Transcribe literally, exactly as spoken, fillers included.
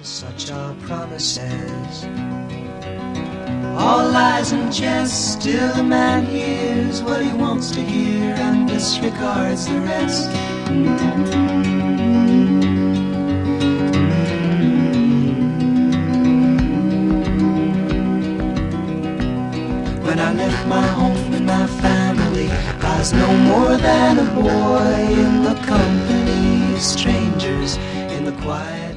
Such are promises, all lies and jest. Still the man hears what he wants to hear and disregards the rest. When I left my home and my family, I was no more than a boy in the company of strangers in the quiet